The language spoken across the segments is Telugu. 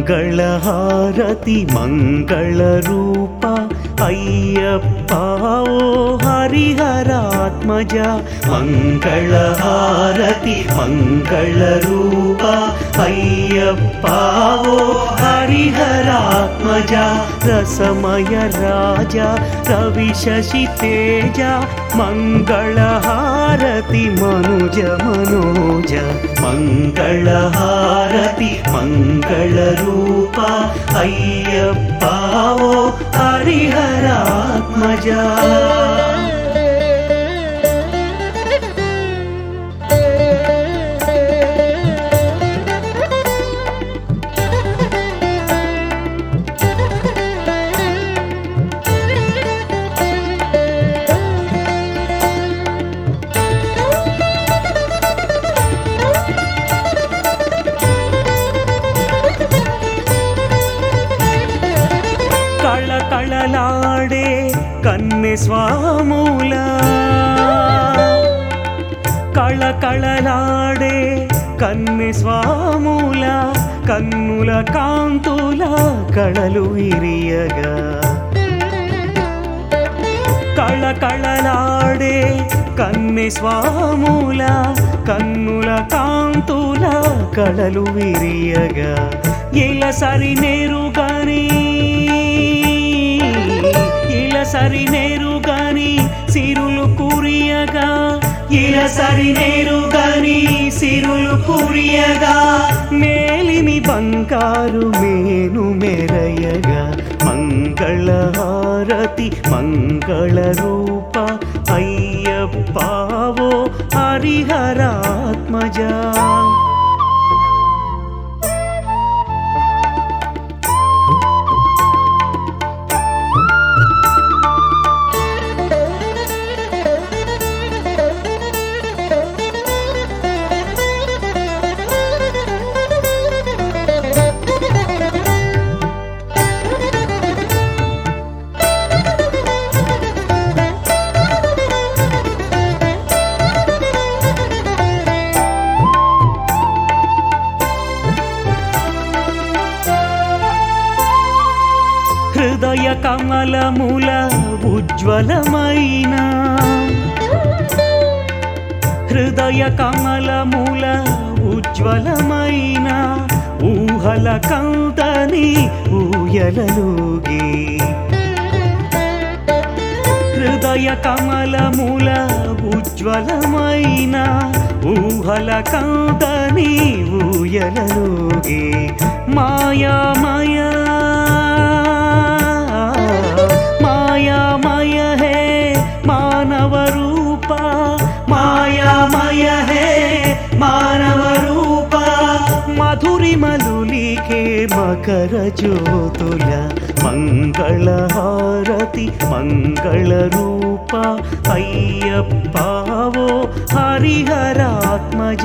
మంగళహారతి మంగళరూప అయ్యప్ప ఓ హరిహరాత్మజ మంగళహారతి మంగళరూప అయ్యప్ప ఓ హరిహరాత్మజ రసమయ రాజ రవి శశి తేజ మంగళహారతి మనుజ మనోజ మంగళహారతి మంగళరూప అయ్యప్ప ఓ హరిహరాత్మజ కళకళలాడే కన్నె స్వాముల కళకళలాడే కన్నె స్వాముల కన్నుల కాంతుల కళలు విరియగా కళకళలాడే కన్నె స్వాముల కన్నుల కాంతుల కళలు విరియగా ఇలసరి నేరుగాని ఇలసరి నేరుగాని సిరులు కురియగా ఇలసరి నేరుగాని సిరులు కురియగా మేలిమి బంగారు మేను మెరయగా మంగళహారతి మంగళరూప అయ్యప్ప ఓ హరిహరాత్మజ హృదయ కమలముల ఉజ్వలమైన హృదయ కమలముల ఉజ్వలమైన ఊహల కందని ఊయలలుగి హృదయ కమలముల ఉజ్వలమైన ఊహల కందని ఊయలలుగి మాయామయ మాయామయ హే మానవ రూప మాయామయ హే మానవ రూప మధురిమలులికే మకర జ్యోతుల మంగళహారతి మంగళరూప అయ్యప్ప ఓ హరిహరాత్మజ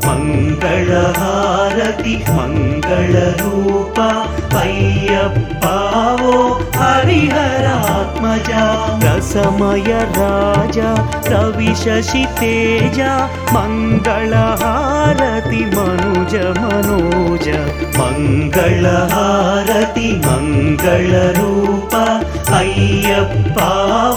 మంగళహారతి మంగళరూప అయ్యప్ప ఓ హరిహరాత్మజ రసమయ రాజ రవి శశి తేజ మంగళహారతి మనుజ మనోజ మంగళహారతి మంగళరూప అయ్యప్ప